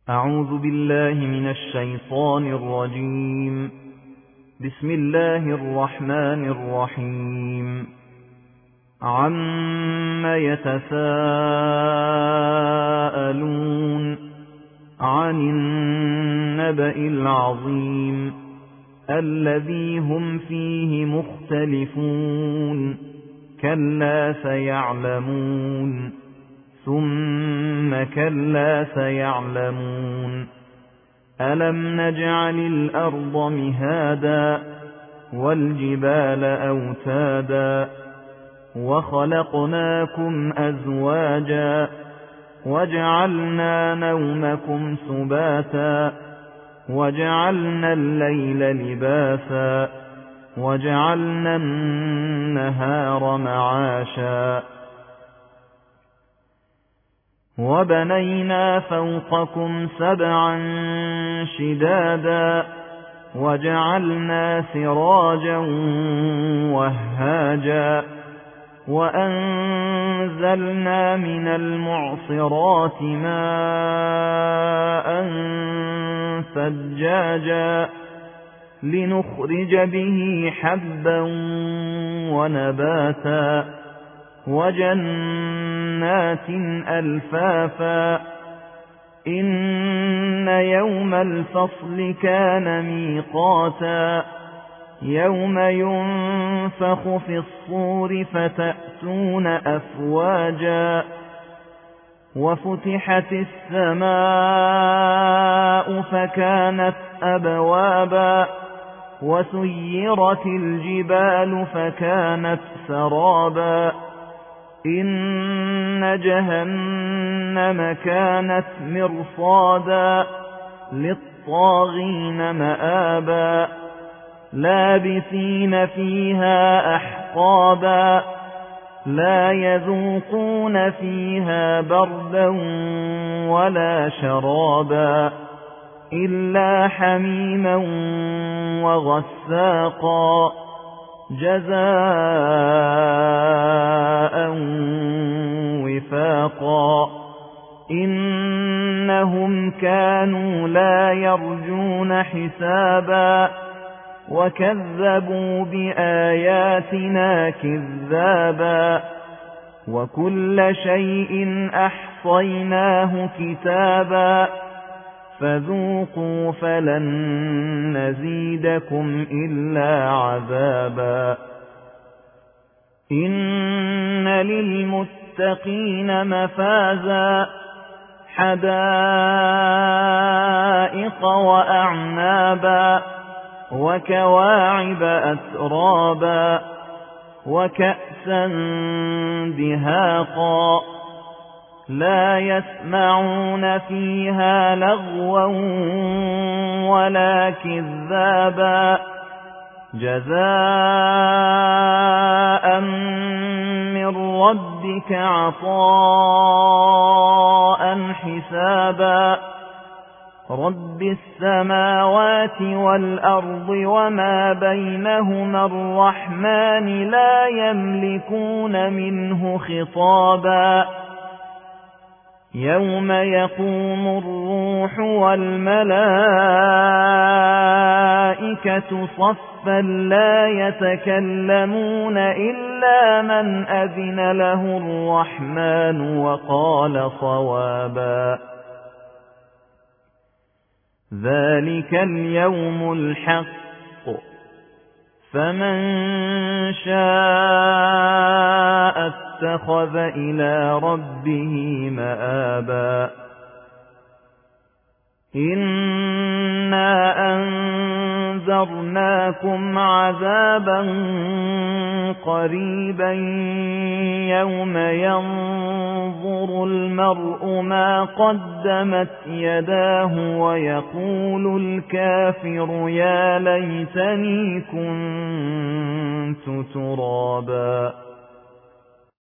أعوذ بالله من الشيطان الرجيم. بسم الله الرحمن الرحيم. عَمَّ يتساءلون عن النبأ العظيم الذي هم فيه مختلفون كلا سيعلمون ثم كلا سيعلمون ألم نجعل الأرض مهادا والجبال أوتادا وخلقناكم أزواجا وجعلنا نومكم سباتا وجعلنا الليل لباسا وجعلنا النهار معاشا وبنينا فوقكم سبعا شدادا وجعلنا سراجا وهاجا وأنزلنا من المعصرات ماء ثجاجا لنخرج به حبا ونباتا وجنات ألفافا إن يوم الفصل كان ميقاتا يوم ينفخ في الصور فتأتون أفواجا وفتحت السماء فكانت أبوابا وسيرت الجبال فكانت سرابا إن جهنم كانت مرصادا للطاغين مآبا لابثين فيها أحقابا لا يذوقون فيها بردا ولا شرابا إلا حميما وغساقا جزاء وفاقا إنهم كانوا لا يرجون حسابا وكذبوا بآياتنا كذابا وكل شيء أحصيناه كتابا فذوقوا فلن نزيدكم إلا عذابا إن للمتقين مفازا حدائق وأعنابا وكواعب أترابا وكأسا دهاقا لا يسمعون فيها لغوا ولا كذابا جزاء من ربك عطاء حسابا رب السماوات والأرض وما بينهما الرحمن لا يملكون منه خطابا يوم يقوم الروح والملائكة صفا لا يتكلمون إلا من أذن له الرحمن وقال صوابا ذلك اليوم الحق فمن شاء اتخذ إلى ربه مآبا إنا أنذرناكم عذابا قريبا يوم ينظر المرء ما قدمت يداه ويقول الكافر يا ليتني كنت ترابا